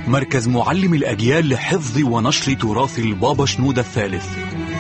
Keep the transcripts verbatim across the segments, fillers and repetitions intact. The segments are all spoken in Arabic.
مركز معلم الأجيال لحفظ ونشر تراث البابا شنودة الثالث.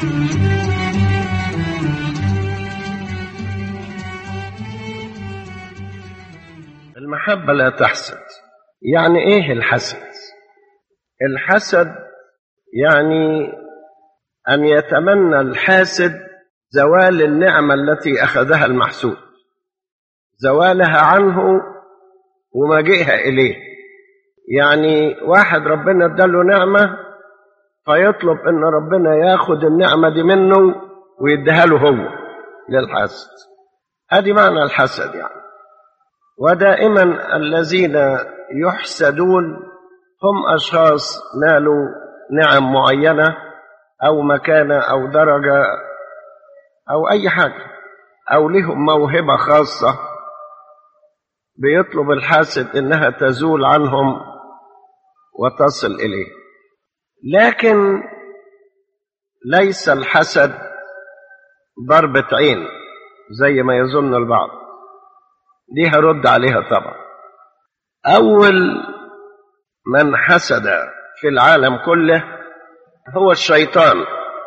المحبة لا تحسد. يعني ايه الحسد؟ الحسد يعني أن يتمنى الحاسد زوال النعمة التي أخذها المحسود، زوالها عنه ومجيئها إليه. يعني واحد ربنا اداله نعمة فيطلب أن ربنا ياخد النعمة دي منه ويديها له هو للحسد. هذه معنى الحسد يعني. ودائما الذين يحسدون هم أشخاص نالوا نعم معينة أو مكانة أو درجة أو أي حاجة، أو لهم موهبة خاصة بيطلب الحاسد إنها تزول عنهم وتصل إليه. لكن ليس الحسد ضربة عين زي ما يظن البعض، دي هرد عليها طبعا. أول من حسد في العالم كله هو الشيطان.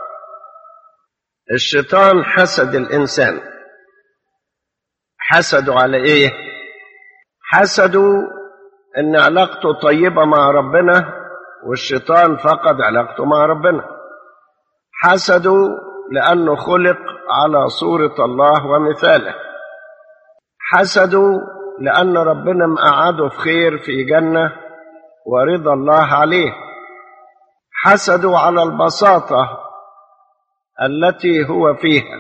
الشيطان حسد الإنسان. حسدوا على إيه؟ حسدوا إن علاقته طيبة مع ربنا والشيطان فقد علاقته مع ربنا. حسدوا لأنه خلق على صورة الله ومثاله. حسدوا لأن ربنا مقعده في خير في جنة ورضا الله عليه. حسدوا على البساطة التي هو فيها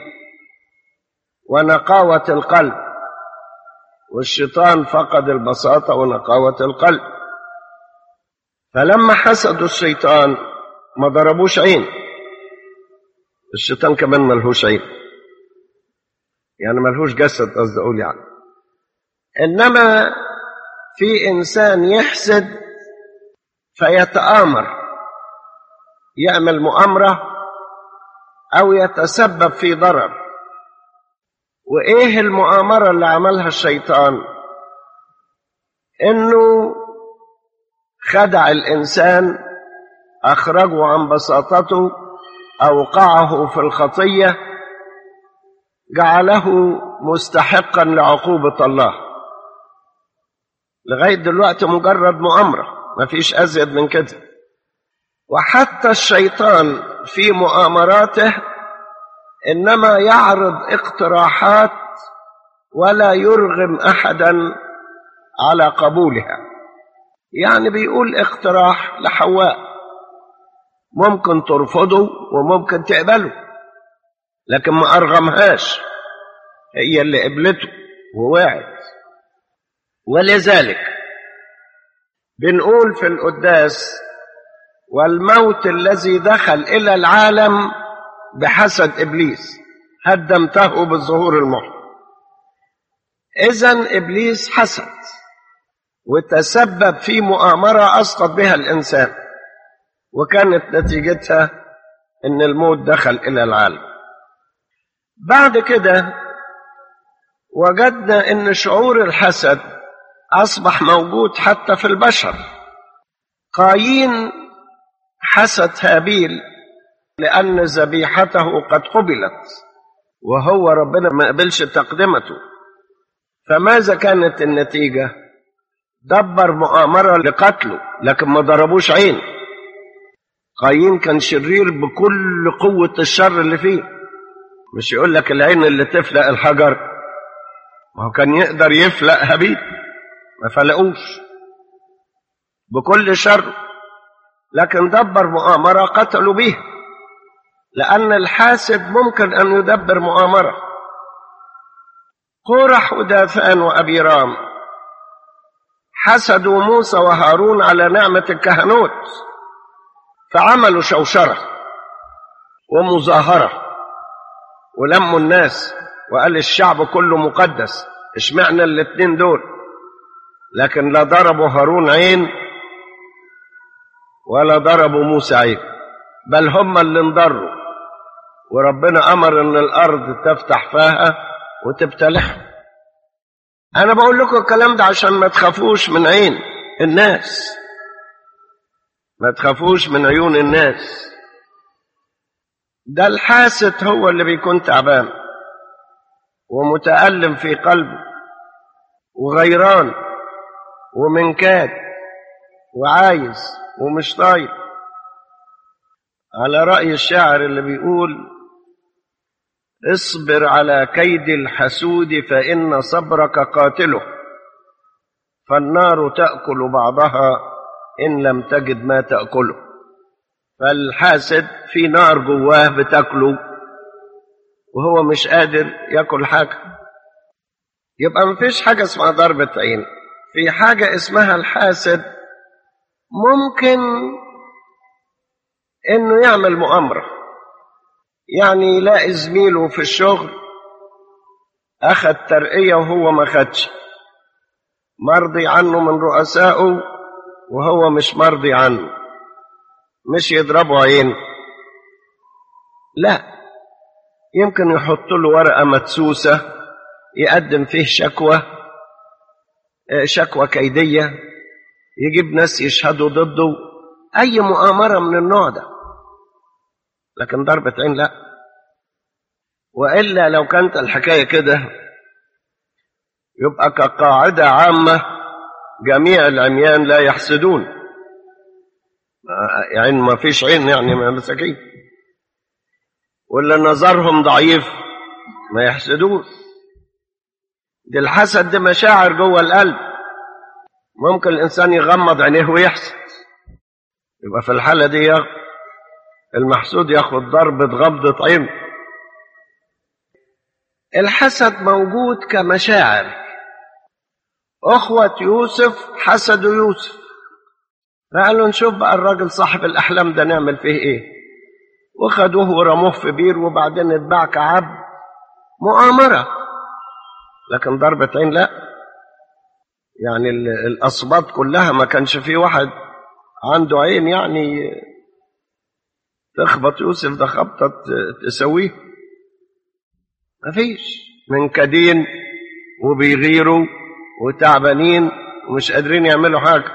ونقاوة القلب، والشيطان فقد البساطة ونقاوة القلب. فلما حسدوا الشيطان ما ضربوش عين. الشيطان كمان ملهوش عين، يعني ملهوش جسد قصدي أقول يعني. إنما في إنسان يحسد فيتآمر، يعمل مؤامرة أو يتسبب في ضرر. وإيه المؤامرة اللي عملها الشيطان؟ إنه خدع الإنسان، أخرجه عن بساطته، أوقعه في الخطية، جعله مستحقا لعقوبة الله. لغاية دلوقتي مجرد مؤامرة، مفيش أزيد من كده. وحتى الشيطان في مؤامراته إنما يعرض اقتراحات ولا يرغم أحدا على قبولها. يعني بيقول اقتراح لحواء ممكن ترفضه وممكن تقبله، لكن ما أرغمهاش، هي اللي قبلته ووعد. ولذلك بنقول في القداس: والموت الذي دخل إلى العالم بحسد إبليس هدمته بالظهور المحرم. إذن إبليس حسد وتسبب في مؤامرة أسقط بها الإنسان، وكانت نتيجتها إن الموت دخل إلى العالم. بعد كده وجدنا إن شعور الحسد أصبح موجود حتى في البشر. قايين حسد هابيل لأن ذبيحته قد قبلت وهو ربنا ما قبلش تقدمته. فماذا كانت النتيجة؟ دبر مؤامرة لقتله، لكن ما ضربوش عين. قايين كان شرير بكل قوة الشر اللي فيه. مش يقول لك العين اللي تفلق الحجر، ما هو كان يقدر يفلق هابيل، ما فلقوش بكل شر، لكن دبر مؤامرة قتلوا بيها. لأن الحاسد ممكن أن يدبر مؤامرة. قورح وداثان وأبيرام حسدوا موسى وهارون على نعمة الكهنوت، فعملوا شوشرة ومظاهرة ولموا الناس وقال الشعب كله مقدس، اشمعنا الاثنين دول. لكن لا ضربوا هارون عين ولا ضربوا موسى عين، بل هم اللي انضروا، وربنا أمر أن الأرض تفتح فاها وتبتلعهم. أنا بقول لكم الكلام ده عشان ما تخافوش من عين الناس. ما تخافوش من عيون الناس. ده الحاسد هو اللي بيكون تعبان ومتألم في قلبه وغيران ومنكاد وعايز ومش طايق، على رأي الشاعر اللي بيقول: اصبر على كيد الحسود فإن صبرك قاتله، فالنار تأكل بعضها إن لم تجد ما تأكله. فالحاسد في نار جواه بتاكله وهو مش قادر ياكل حاجة. يبقى مفيش حاجة اسمها ضربة عين، في حاجة اسمها الحاسد ممكن انه يعمل مؤامرة. يعني يلاقي زميله في الشغل اخذ ترقية وهو ما خدش، مرضي عنه من رؤسائه وهو مش مرضي عنه، مش يضربه عين، لا، يمكن يحط له ورقة مدسوسة يقدم فيه شكوى شكوى كيدية، يجيب ناس يشهدوا ضده، أي مؤامرة من النوع ده. لكن ضربة عين لا. وإلا لو كانت الحكاية كده يبقى كقاعدة عامة جميع العميان لا يحسدون، يعني ما فيش عين يعني ما مساكين، ولا نظرهم ضعيف ما يحسدون. دي الحسد دي مشاعر جوه القلب، ممكن الإنسان يغمض عينيه ويحسد، يبقى في الحالة دي المحسود ياخد ضربة غمضة عين. الحسد موجود كمشاعر. أخوة يوسف حسدوا يوسف، فقالوا نشوف بقى الراجل صاحب الأحلام ده نعمل فيه إيه، وخدوه ورموه في بير وبعدين اتباع كعبد. مؤامرة، لكن ضربة عين لا. يعني الأصباط كلها ما كانش فيه واحد عنده عين يعني تخبط يوسف ده خبطة تسويه، ما فيش، منكدين وبيغيروا وتعبانين ومش قادرين يعملوا حاجة.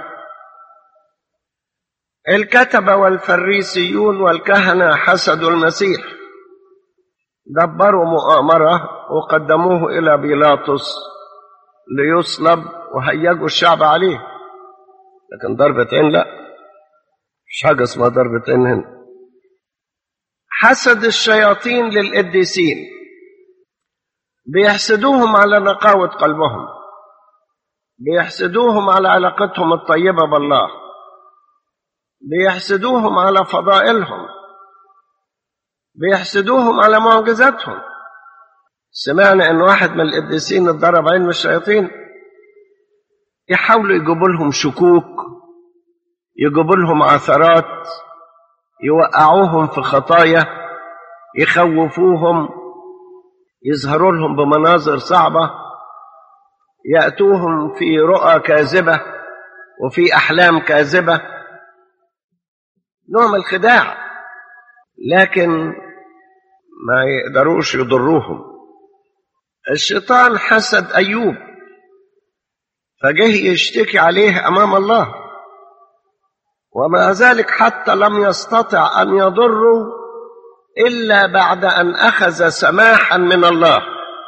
الكتبة والفريسيون والكهنة حسدوا المسيح، دبروا مؤامرة وقدموه إلى بيلاطس ليصلب وهيجوا الشعب عليه. لكن ضربة عين لا، مش حاجة اسمها ضربة عين هنا. حسد الشياطين للقديسين، بيحسدوهم على نقاوة قلبهم، بيحسدوهم على علاقتهم الطيبة بالله، بيحسدوهم على فضائلهم، بيحسدوهم على معجزاتهم. سمعنا ان واحد من القديسين اتضرب عين من الشياطين، يحاولوا يجيبوا لهم شكوك، يجيبوا لهم عثرات، يوقعوهم في خطايا، يخوفوهم، يظهروا لهم بمناظر صعبة، يأتوهم في رؤى كاذبة وفي أحلام كاذبة، نوع من الخداع، لكن ما يقدروش يضروهم. الشيطان حسد أيوب فجه يشتكي عليه أمام الله، ومع ذلك حتى لم يستطع أن يضره إلا بعد أن أخذ سماحا من الله،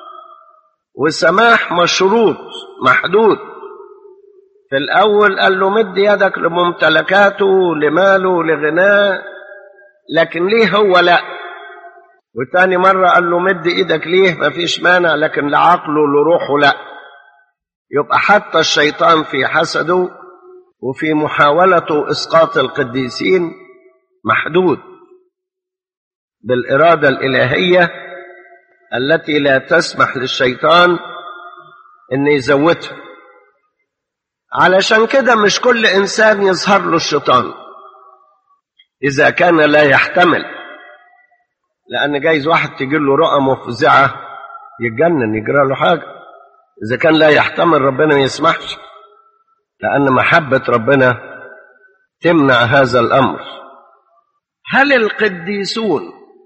وسماح مشروط محدود. في الأول قال له مد يدك لممتلكاته لماله لغناه، لكن ليه هو لا. وتاني مرة قال له مد ايدك ليه مفيش مانع، لكن لعقله لروحه لا. يبقى حتى الشيطان في حسده وفي محاولته إسقاط القديسين محدود بالإرادة الإلهية التي لا تسمح للشيطان إن يزودها. علشان كده مش كل إنسان يظهر له الشيطان إذا كان لا يحتمل، لأن جايز واحد تجي له رؤى مفزعة يتجنن يجرى له حاجة. إذا كان لا يحتمل ربنا ما يسمحش، لأن محبة ربنا تمنع هذا الأمر. هل القديسون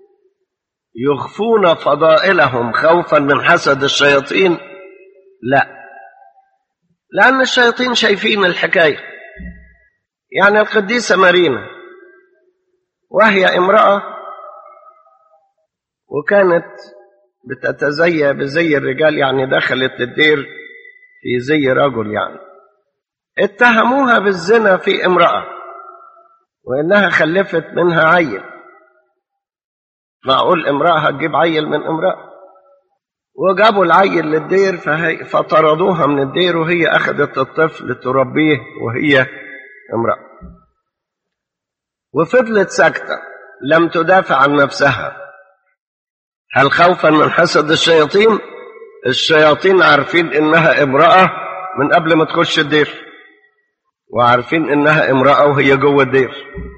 يخفون فضائلهم خوفا من حسد الشياطين؟ لا، لأن الشياطين شايفين الحكاية. يعني القديسة مارينا وهي امرأة وكانت بتتزي بزي الرجال، يعني دخلت الدير في زي رجل، يعني اتهموها بالزنا في امرأة وإنها خلفت منها عيل. معقول امرأة هتجيب عيل من امرأة؟ وجابوا العيل للدير فطردوها من الدير، وهي أخذت الطفل تربيه وهي امرأة، وفضلت ساكتة لم تدافع عن نفسها. هل خوفا من حسد الشياطين؟ الشياطين عارفين إنها امرأة من قبل ما تخش الدير، وعارفين إنها امرأة وهي جوه الدير.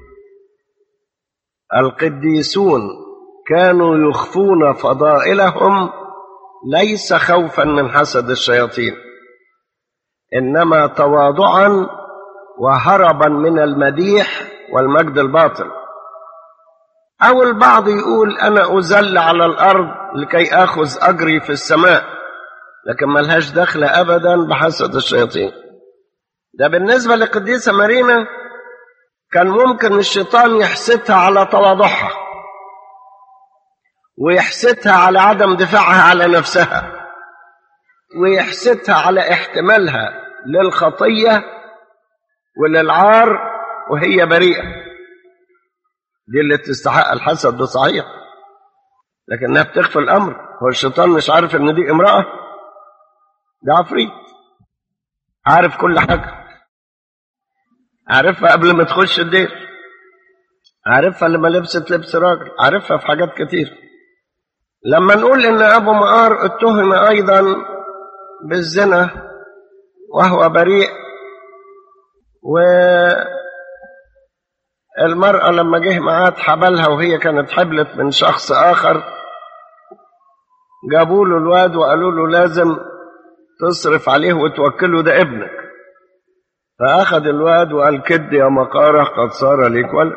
القديسون كانوا يخفون فضائلهم ليس خوفا من حسد الشياطين، إنما تواضعا وهربا من المديح والمجد الباطل. أو البعض يقول أنا أذل على الأرض لكي أخذ أجري في السماء، لكن ملهاش دخل أبدا بحسد الشياطين. ده بالنسبة لقديسة مارينا كان ممكن الشيطان يحسدها على تواضعها، ويحسدها على عدم دفاعها على نفسها، ويحسدها على احتمالها للخطية وللعار وهي بريئة. دي اللي تستحق الحسد بصحيح، لكنها بتخفي الأمر. هو الشيطان مش عارف ان دي امرأة؟ ده عفريت عارف كل حاجة، عارفها قبل ما تخش الدير، عارفها لما لبست لبس راجل، عارفها في حاجات كتير. لما نقول ان ابو مقار اتهم ايضا بالزنا وهو بريء، والمرأة لما جه معاه حبلها وهي كانت حبلت من شخص اخر، جابوا له الواد وقالوا له لازم تصرف عليه وتوكله، ده ابنك. فاخذ الواد وقال كد يا مقارة قد صار ليك ولد.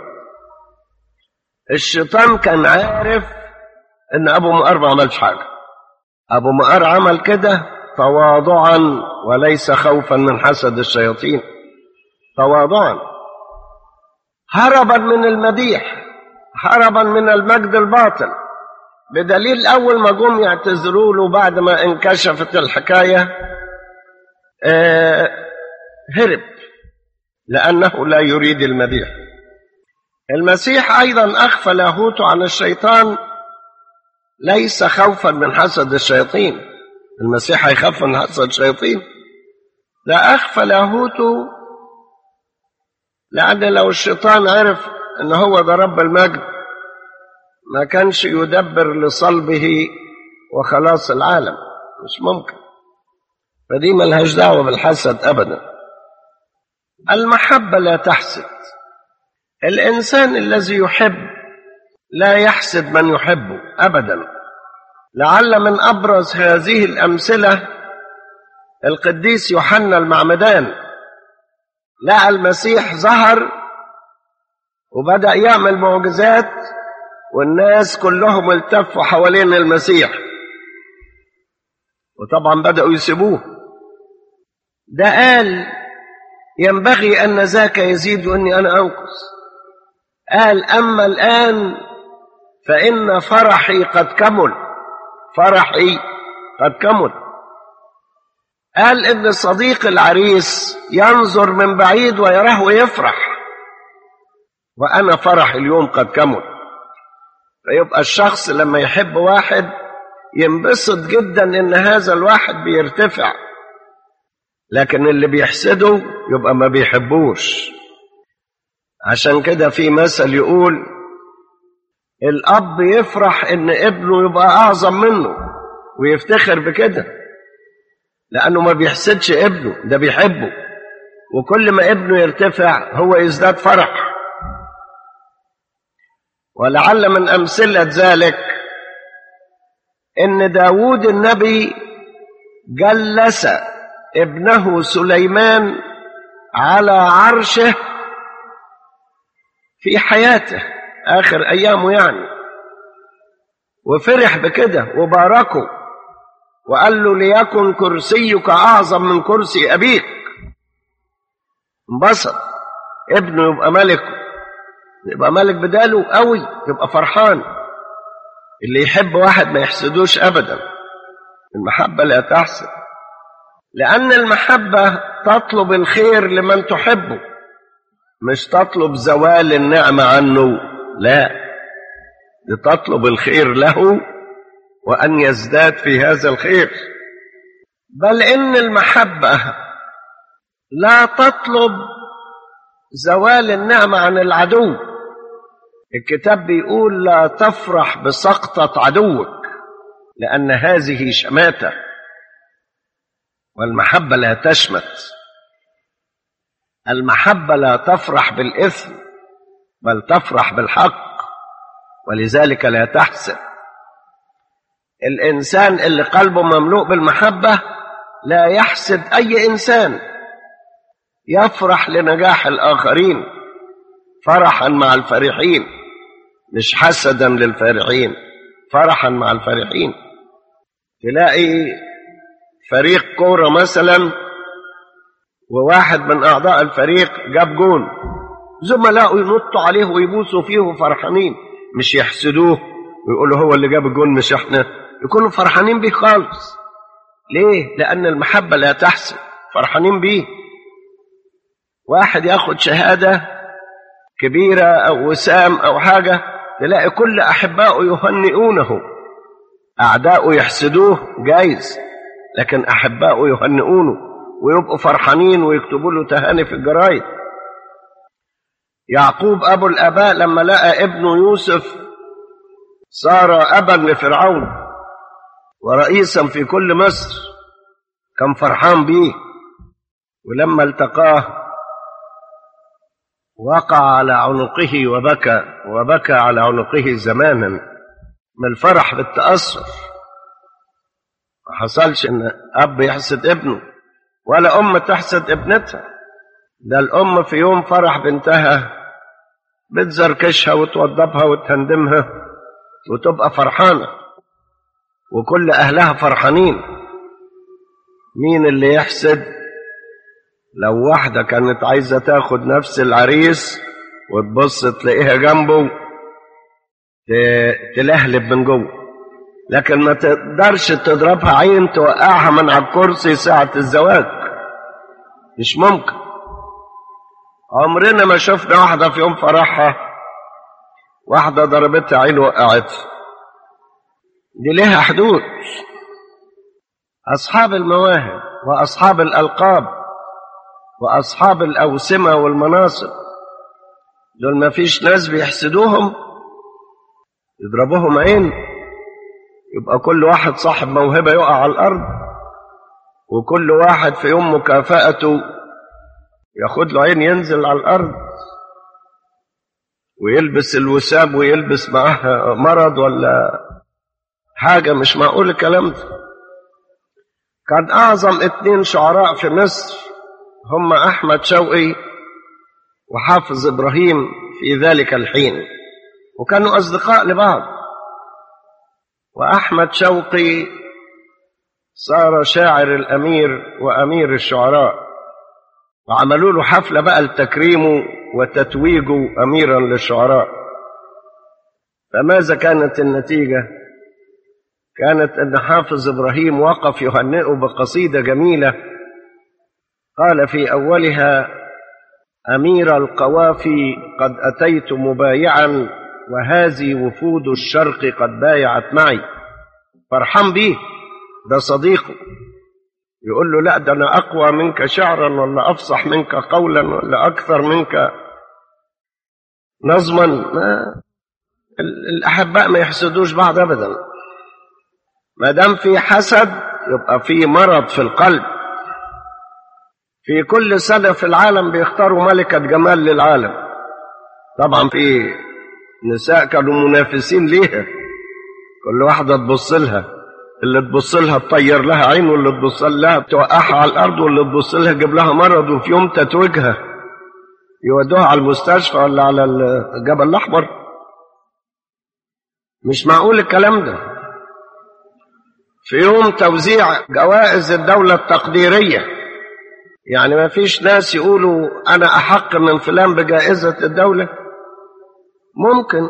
الشيطان كان عارف ان ابو مقار ما عملش حاجة. ابو مقار عمل كده تواضعا وليس خوفا من حسد الشياطين، تواضعا هربا من المديح، هربا من المجد الباطل. بدليل اول ما جم يعتذروا له بعد ما انكشفت الحكاية آه هرب، لانه لا يريد المديح. المسيح ايضا اخفى لاهوته عن الشيطان ليس خوفا من حسد الشياطين. المسيح هيخاف من حسد الشياطين؟ لا، اخفى لاهوته لأن لو الشيطان عرف ان هو ده رب المجد ما كانش يدبر لصلبه وخلاص العالم، مش ممكن. فدي ملهاش دعوة بالحسد ابدا. المحبة لا تحسد. الانسان الذي يحب لا يحسد من يحبه ابدا. لعل من ابرز هذه الامثلة القديس يوحنا المعمدان. لقى المسيح ظهر وبدأ يعمل معجزات، والناس كلهم التفوا حوالين المسيح، وطبعا بدأوا يسيبوه. ده قال ينبغي أن ذاك يزيد وأني أنا أنقص. قال أما الآن فإن فرحي قد كمل، فرحي قد كمل. قال إن صديق العريس ينظر من بعيد ويراه ويفرح، وأنا فرح اليوم قد كمل. فيبقى الشخص لما يحب واحد ينبسط جدا إن هذا الواحد بيرتفع، لكن اللي بيحسده يبقى ما بيحبوش. عشان كده في مثل يقول الأب يفرح إن ابنه يبقى أعظم منه ويفتخر بكده، لأنه ما بيحسدش ابنه، ده بيحبه، وكل ما ابنه يرتفع هو يزداد فرح. ولعل من أمثلة ذلك إن داود النبي جلس ابنه سليمان على عرشه في حياته آخر أيامه يعني، وفرح بكده وباركه وقال له ليكن كرسيك أعظم من كرسي أبيك. انبسط. ابنه يبقى ملك، يبقى ملك بداله قوي، يبقى فرحان. اللي يحب واحد ما يحسدوش أبدا. المحبة لا تحسد، لأن المحبة تطلب الخير لمن تحبه، مش تطلب زوال النعمة عنه، لا، تطلب الخير له وأن يزداد في هذا الخير. بل إن المحبة لا تطلب زوال النعمة عن العدو. الكتاب بيقول لا تفرح بسقطة عدوك لأن هذه شماتة، والمحبة لا تشمت. المحبة لا تفرح بالإثم بل تفرح بالحق، ولذلك لا تحسد. الإنسان اللي قلبه مملوء بالمحبة لا يحسد أي إنسان، يفرح لنجاح الآخرين فرحا مع الفرحين، مش حسدا للفرحين، فرحا مع الفرحين. تلاقي فريق كورة مثلا وواحد من أعضاء الفريق جاب جون، زملائه ينطوا عليه ويبوسوا فيه وفرحانين، مش يحسدوه ويقولوا هو اللي جاب الجون مش احنا، يكونوا فرحانين بيه خالص. ليه؟ لأن المحبة لا تحسد، فرحانين بيه. واحد ياخد شهادة كبيرة أو وسام أو حاجة، تلاقي كل أحبائه يهنئونه، أعداؤه يحسدوه جايز، لكن أحبائه يهنئونه ويبقوا فرحانين ويكتبوا له تهاني في الجرايد. يعقوب أبو الآباء لما لقى ابنه يوسف صار أبا لفرعون ورئيسا في كل مصر كان فرحان بيه، ولما التقاه وقع على عنقه وبكى وبكى على عنقه زمانا من الفرح بالتأثر. ما حصلش ان اب يحسد ابنه ولا ام تحسد ابنتها، ده الام في يوم فرح بنتها بتزركشها وتوضبها وتهندمها وتبقى فرحانة وكل اهلها فرحانين. مين اللي يحسد؟ لو واحدة كانت عايزة تاخد نفس العريس وتبص تلاقيها جنبه تلهلب من جوه، لكن ما تقدرش تضربها عين توقعها من على الكرسي ساعة الزواج، مش ممكن. عمرنا ما شفنا واحدة في يوم فرحها واحدة ضربتها عين وقعتها، دي ليها حدود. أصحاب المواهب وأصحاب الألقاب وأصحاب الأوسمة والمناصب دول ما فيش ناس بيحسدوهم يضربوهم عين، يبقى كل واحد صاحب موهبة يقع على الأرض، وكل واحد في يوم مكافأته ياخد له عين ينزل على الأرض ويلبس الوسام ويلبس معها مرض ولا حاجة. مش معقول الكلام ده. كان أعظم اتنين شعراء في مصر هم أحمد شوقي وحافظ إبراهيم في ذلك الحين، وكانوا أصدقاء لبعض. وأحمد شوقي صار شاعر الأمير وأمير الشعراء، وعملوا له حفلة بقى لتكريمه وتتويجه أميرا للشعراء. فماذا كانت النتيجة؟ كانت أن حافظ إبراهيم وقف يهنئه بقصيدة جميلة قال في أولها: أمير القوافي قد أتيت مبايعا وهذه وفود الشرق قد بايعت معي. فرحان بيه، ده صديقه، يقول له لا ده أنا أقوى منك شعرا ولا أفصح منك قولا ولا أكثر منك نظما. ما الأحباء ما يحسدوش بعض أبدا. ما دام في حسد يبقى في مرض في القلب. في كل سنة في العالم بيختاروا ملكة جمال للعالم، طبعا في نساء كانوا منافسين ليها، كل واحدة تبص لها، اللي تبص لها تطير لها عين، واللي تبص لها توقعها على الأرض، واللي تبص لها تجيب لها مرض، وفي يوم تتوجها يودوها على المستشفى ولا على الجبل الأحمر. مش معقول الكلام ده. في يوم توزيع جوائز الدولة التقديرية يعني ما فيش ناس يقولوا أنا أحق من فلان بجائزة الدولة؟ ممكن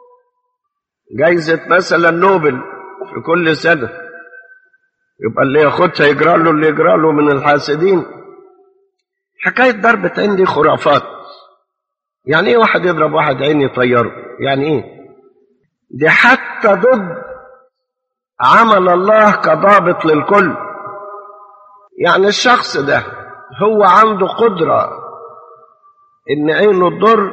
جائزة مثلا نوبل في كل سنة، يبقى اللي ياخدها يجرى له اللي يجرى له من الحاسدين. حكاية ضربة عين دي خرافات. يعني ايه واحد يضرب واحد عين يطيره؟ يعني ايه؟ دي حتى ضد عمل الله كضابط للكل. يعني الشخص ده هو عنده قدرة ان عينه تضر،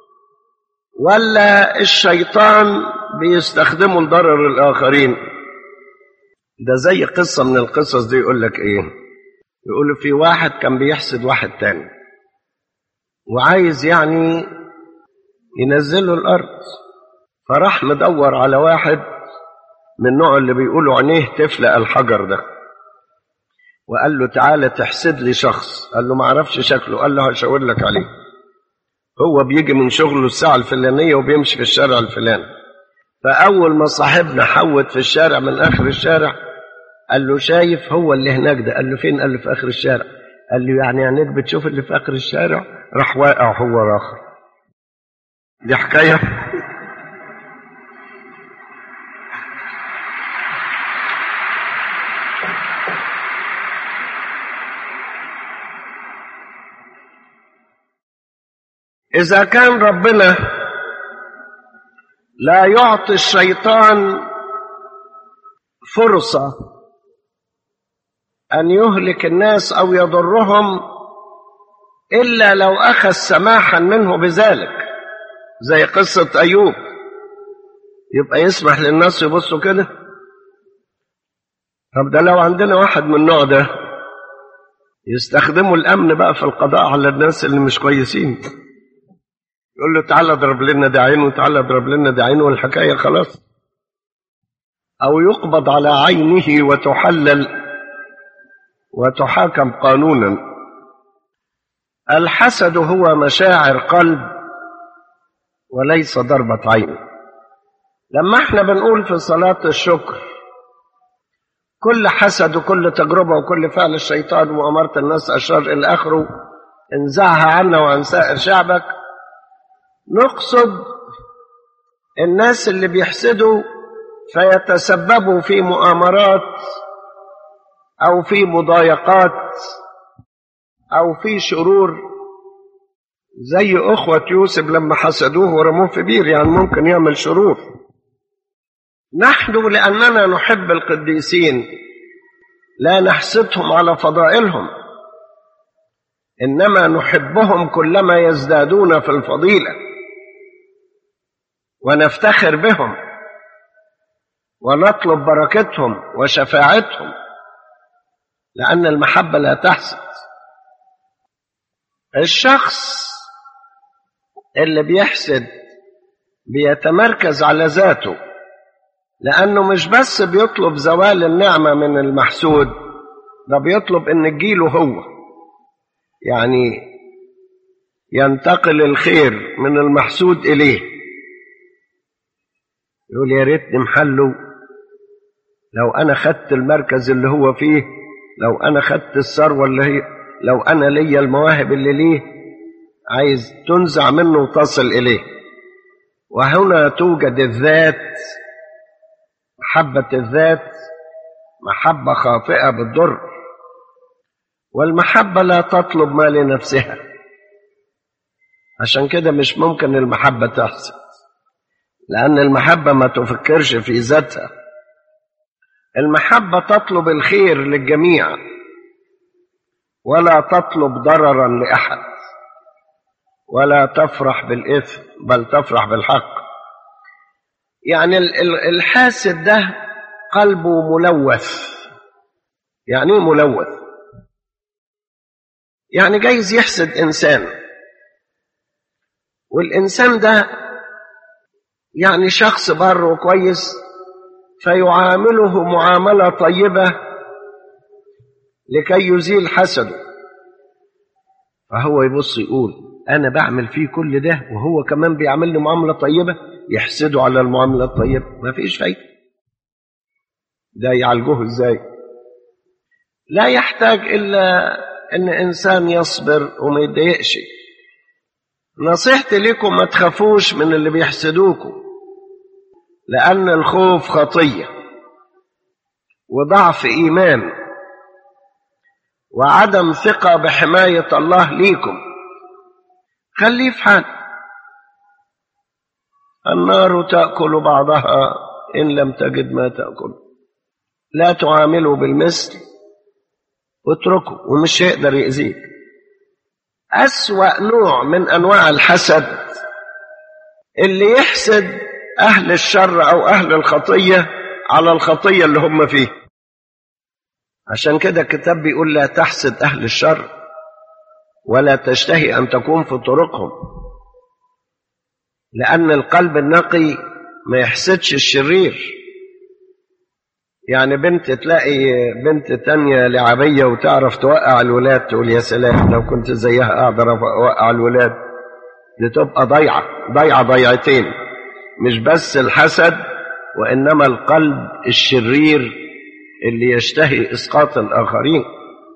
ولا الشيطان بيستخدمه لضرر الآخرين؟ ده زي قصة من القصص دي. يقول لك ايه؟ يقول في واحد كان بيحسد واحد تاني وعايز يعني ينزله الأرض، فراح مدور على واحد من النوع اللي بيقولوا عينيه تفلق الحجر ده، وقال له تعالى تحسد لي شخص. قال له ما عرفش شكله. قال له هشاور لك عليه، هو بيجي من شغله الساعة الفلانية وبيمشي في الشارع الفلاني. فأول ما صاحبنا حوت في الشارع من آخر الشارع قال له شايف هو اللي هناك ده؟ قال له فين؟ قال له في آخر الشارع. قال له يعني عينيك بتشوف اللي في آخر الشارع؟ راح واقع هو راخر. دي حكاية. إذا كان ربنا لا يعطي الشيطان فرصة أن يهلك الناس أو يضرهم إلا لو أخذ سماحا منه بذلك، زي قصة أيوب، يبقى يسمح للناس يبصوا كده؟ طب ده لو عندنا واحد من النوع ده يستخدموا الأمن بقى في القضاء على الناس اللي مش كويسين. يقول له تعالى اضرب لنا ده عين وتعالى اضرب لنا ده عين والحكاية خلاص. أو يقبض على عينه وتحلل وتحاكم قانونا. الحسد هو مشاعر قلب وليس ضربة عين. لما احنا بنقول في صلاة الشكر كل حسد وكل تجربة وكل فعل الشيطان وأمارة الناس أشرار إلى آخره انزعها عنا وعن سائر شعبك، نقصد الناس اللي بيحسدوا فيتسببوا في مؤامرات أو في مضايقات أو في شرور، زي أخوة يوسف لما حسدوه ورموه في بير، يعني ممكن يعمل شرور. نحن لأننا نحب القديسين لا نحسدهم على فضائلهم، إنما نحبهم كلما يزدادون في الفضيلة ونفتخر بهم ونطلب بركتهم وشفاعتهم، لأن المحبة لا تحسد. الشخص اللي بيحسد بيتمركز على ذاته، لأنه مش بس بيطلب زوال النعمة من المحسود، ده بيطلب إن تجيله هو، يعني ينتقل الخير من المحسود إليه. يقول يا ريتني محله، لو أنا خدت المركز اللي هو فيه، لو أنا خدت الثروة اللي هي، لو أنا ليا المواهب اللي ليه، عايز تنزع منه وتصل إليه. وهنا توجد الذات، محبة الذات محبة خاطئة بالضر، والمحبة لا تطلب ما لنفسها. عشان كده مش ممكن المحبة تحسد، لأن المحبة ما تفكرش في ذاتها. المحبة تطلب الخير للجميع ولا تطلب ضررا لأحد، ولا تفرح بالإثم بل تفرح بالحق. يعني الحاسد ده قلبه ملوث. يعني ايه ملوث؟ يعني جايز يحسد إنسان، والإنسان ده يعني شخص بر وكويس، فيعامله معاملة طيبة لكي يزيل حسده، فهو يبص يقول أنا بعمل فيه كل ده وهو كمان بيعمل لي معاملة طيبة، يحسده على المعاملة الطيبة. ما فيش فايدة. ده يعالجوه إزاي؟ لا يحتاج إلا إن إنسان يصبر وما يتضايقش. نصيحتي لكم ما تخافوش من اللي بيحسدوكم، لأن الخوف خطية وضعف إيمان وعدم ثقة بحماية الله ليكم. خليه في حال. النار تأكل بعضها إن لم تجد ما تأكل. لا تعامله بالمثل، اتركه ومش هيقدر يأذيك. أسوأ نوع من أنواع الحسد اللي يحسد أهل الشر أو أهل الخطية على الخطية اللي هم فيه. عشان كده الكتاب بيقول لا تحسد أهل الشر ولا تشتهي أن تكون في طرقهم، لأن القلب النقي ما يحسدش الشرير. يعني بنت تلاقي بنت تانية لعبية وتعرف توقع الولاد، تقول يا سلام لو كنت زيها أقدر أوقع الولاد. دي تبقى ضيعة ضيعة ضيعتين، مش بس الحسد وإنما القلب الشرير اللي يشتهي إسقاط الآخرين.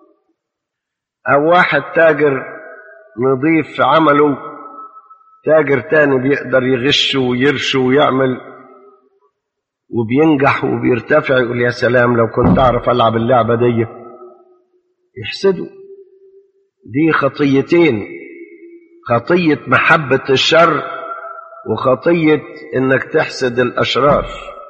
أو واحد تاجر نظيف في عمله، تاجر تاني بيقدر يغش ويرش ويعمل وبينجح وبيرتفع، يقول يا سلام لو كنت أعرف ألعب اللعبة دي. يحسدوا. دي خطيتين، خطية محبة الشر وخطية إنك تحسد الأشرار.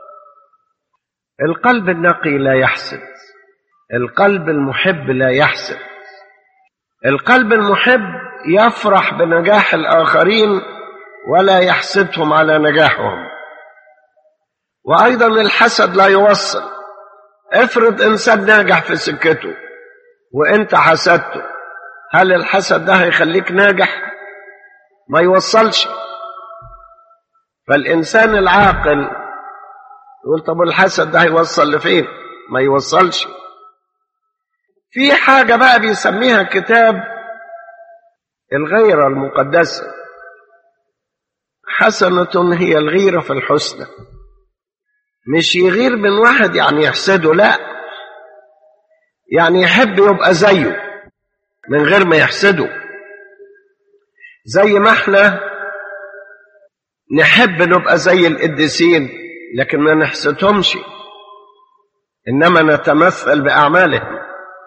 القلب النقي لا يحسد، القلب المحب لا يحسد. القلب المحب يفرح بنجاح الآخرين ولا يحسدهم على نجاحهم. وأيضا الحسد لا يوصل. افرض إنسان ناجح في سكته وإنت حسدته، هل الحسد ده هيخليك ناجح؟ ما يوصلش. فالإنسان العاقل يقول طب الحسد ده هيوصل لفين؟ ما يوصلش. في حاجة بقى بيسميها الكتاب الغيرة المقدسة. حسنة هي الغيرة في الحسنى. مش يغير من واحد يعني يحسده، لا، يعني يحب يبقى زيه من غير ما يحسده. زي ما احنا نحب نبقى زي القديسين لكن ما نحسدهمش، إنما نتمثل بأعمالهم.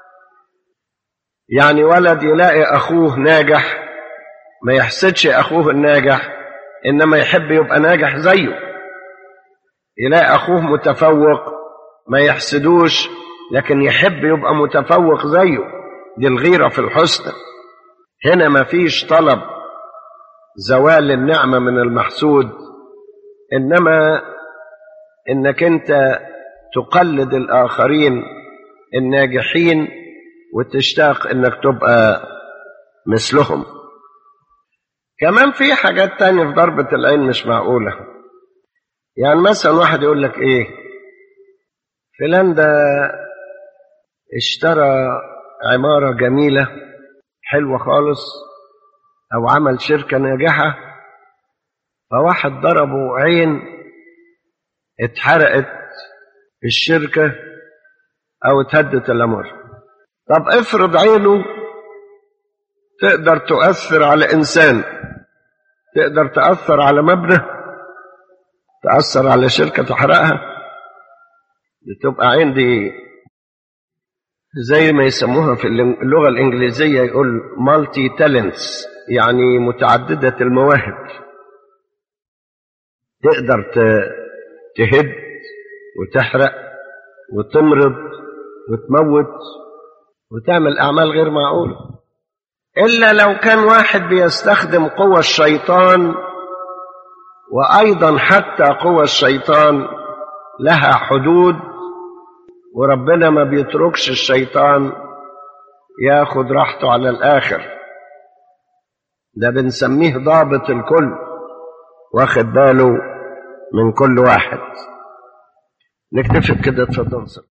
يعني ولد يلاقي أخوه ناجح ما يحسدش أخوه الناجح، إنما يحب يبقى ناجح زيه. يلاقي أخوه متفوق ما يحسدوش، لكن يحب يبقى متفوق زيه. دي الغيرة في الحسنى. هنا ما فيش طلب زوال النعمة من المحسود، إنما إنك أنت تقلد الآخرين الناجحين وتشتاق إنك تبقى مثلهم. كمان في حاجات تانية في ضربة العين مش معقولة. يعني مثلا واحد يقول لك إيه، فلان ده اشترى عمارة جميلة حلوة خالص أو عمل شركة ناجحة، فواحد ضربه عين اتحرقت الشركة أو اتهدت الأموال. طب افرض عينه تقدر تؤثر على إنسان، تقدر تأثر على مبنى، تأثر على شركة تحرقها، بتبقى عين دي زي ما يسموها في اللغة الإنجليزية يقول مالتي تالنتس، يعني متعددة المواهب. تقدر تهد وتحرق وتمرض وتموت وتعمل أعمال غير معقولة. إلا لو كان واحد بيستخدم قوى الشيطان، وأيضا حتى قوى الشيطان لها حدود، وربنا ما بيتركش الشيطان ياخد راحته على الآخر. ده بنسميه ضابط الكل، واخد باله من كل واحد. نكتفي بكده، اتفضل.